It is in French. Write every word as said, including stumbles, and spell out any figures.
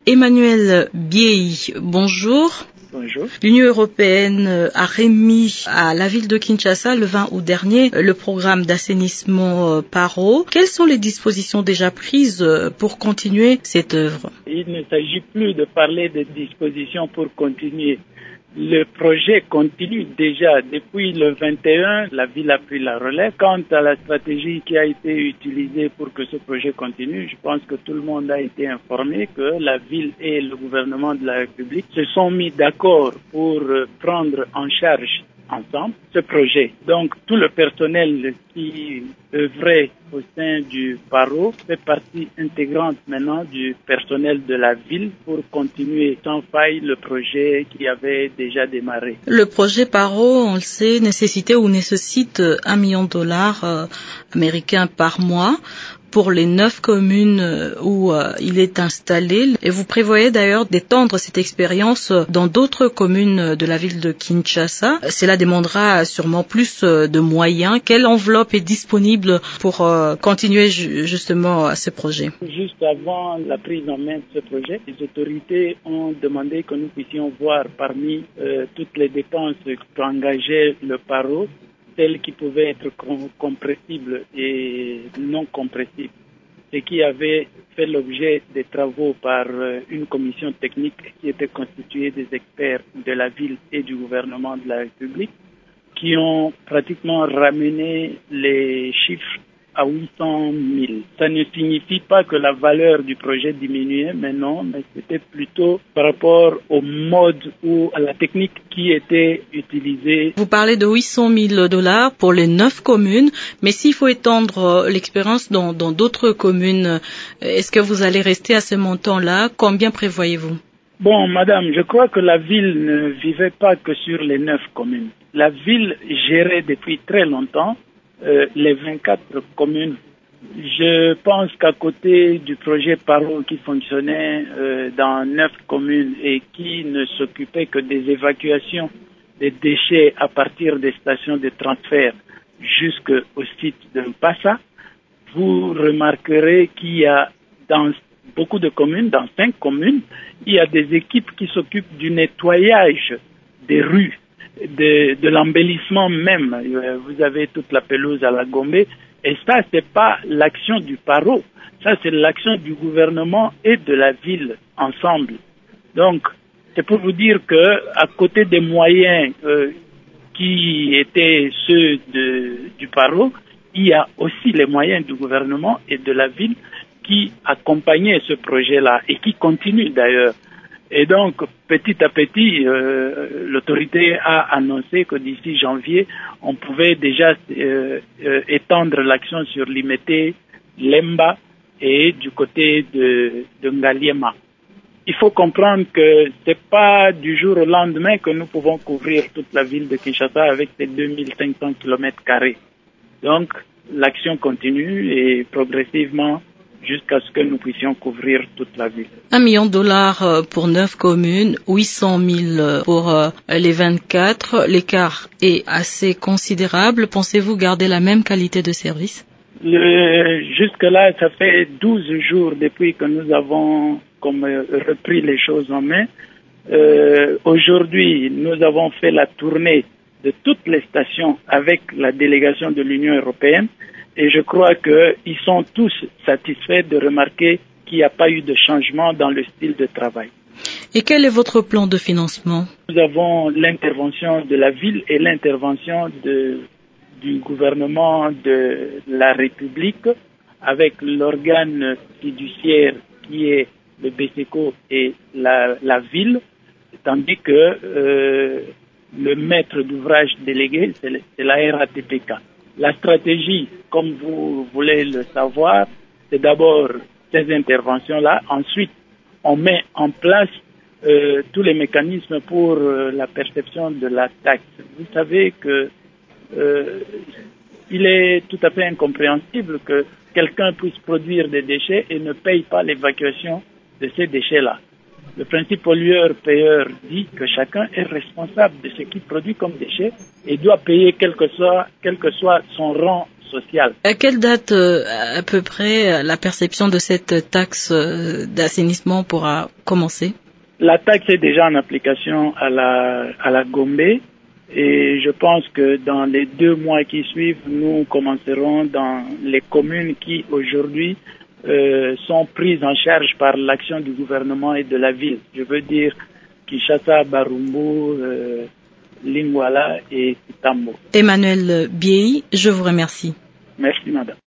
Emmanuel Biei, bonjour. Bonjour. L'Union européenne a remis à la ville de Kinshasa le vingt août dernier le programme d'assainissement Paro. Quelles sont les dispositions déjà prises pour continuer cette œuvre? Il ne s'agit plus de parler de dispositions pour continuer. Le projet continue déjà depuis le vingt et un, la ville a pris la relève. Quant à la stratégie qui a été utilisée pour que ce projet continue, je pense que tout le monde a été informé que la ville et le gouvernement de la République se sont mis d'accord pour prendre en charge ensemble ce projet. Donc tout le personnel qui œuvrait au sein du Paro fait partie intégrante maintenant du personnel de la ville pour continuer sans faille le projet qui avait déjà démarré. Le projet Paro, on le sait, nécessitait ou nécessite un million de dollars euh, américains par mois pour les neuf communes où euh, il est installé. Et vous prévoyez d'ailleurs d'étendre cette expérience dans d'autres communes de la ville de Kinshasa. Cela demandera sûrement plus de moyens. Quelle enveloppe est disponible pour euh, continuer ju- justement ce projet? Juste avant la prise en main de ce projet, les autorités ont demandé que nous puissions voir parmi euh, toutes les dépenses qu'engageait le Paro, celles qui pouvaient être compressibles et non compressibles, ce qui avait fait l'objet des travaux par une commission technique qui était constituée des experts de la ville et du gouvernement de la République, qui ont pratiquement ramené les chiffres à huit cent mille. Ça ne signifie pas que la valeur du projet diminuait, mais non, mais c'était plutôt par rapport au mode ou à la technique qui était utilisée. Vous parlez de huit cent mille dollars pour les neuf communes, mais s'il faut étendre l'expérience dans, dans d'autres communes, est-ce que vous allez rester à ce montant-là? Combien prévoyez-vous? Bon, madame, je crois que la ville ne vivait pas que sur les neuf communes. La ville gérait depuis très longtemps Euh, les vingt-quatre communes. Je pense qu'à côté du projet Paro qui fonctionnait euh, dans neuf communes et qui ne s'occupait que des évacuations des déchets à partir des stations de transfert jusqu'au site de Mpassa, vous remarquerez qu'il y a dans beaucoup de communes, dans cinq communes, il y a des équipes qui s'occupent du nettoyage des rues, de, de l'embellissement même. Vous avez toute la pelouse à la Gombe, et ça, c'est pas l'action du Paro, ça, c'est l'action du gouvernement et de la ville ensemble. Donc, c'est pour vous dire que à côté des moyens euh, qui étaient ceux de, du Paro, il y a aussi les moyens du gouvernement et de la ville qui accompagnaient ce projet-là et qui continuent d'ailleurs. Et donc, petit à petit, euh, l'autorité a annoncé que d'ici janvier, on pouvait déjà euh, euh, étendre l'action sur Limete, Lemba et du côté de, de Ngaliema. Il faut comprendre que c'est pas du jour au lendemain que nous pouvons couvrir toute la ville de Kinshasa avec ces deux mille cinq cents kilomètres carrés. Donc, l'action continue et progressivement, jusqu'à ce que nous puissions couvrir toute la ville. Un million de dollars pour neuf communes, huit cent mille pour les vingt-quatre. L'écart est assez considérable. Pensez-vous garder la même qualité de service? Le, jusque-là, ça fait douze jours depuis que nous avons comme, repris les choses en main. Euh, aujourd'hui, nous avons fait la tournée de toutes les stations avec la délégation de l'Union européenne. Et je crois qu'ils sont tous satisfaits de remarquer qu'il n'y a pas eu de changement dans le style de travail. Et quel est votre plan de financement? Nous avons l'intervention de la ville et l'intervention de, du gouvernement de la République avec l'organe fiduciaire qui est le BESECO et la, la ville, tandis que euh, le maître d'ouvrage délégué, c'est la R A T P K. La stratégie, comme vous voulez le savoir, c'est d'abord ces interventions-là. Ensuite, on met en place euh, tous les mécanismes pour euh, la perception de la taxe. Vous savez que euh, il est tout à fait incompréhensible que quelqu'un puisse produire des déchets et ne paye pas l'évacuation de ces déchets-là. Le principe pollueur-payeur dit que chacun est responsable de ce qu'il produit comme déchet et doit payer quel que soit, quel que soit son rang social. À quelle date euh, à peu près la perception de cette taxe euh, d'assainissement pourra commencer? La taxe est déjà en application à la, à la Gombe et je pense que dans les deux mois qui suivent, nous commencerons dans les communes qui aujourd'hui euh, sont prises en charge par l'action du gouvernement et de la ville. Je veux dire Kinshasa, Barumbu, euh, Lingwala et Tambo. Emmanuel Biei, je vous remercie. Merci madame.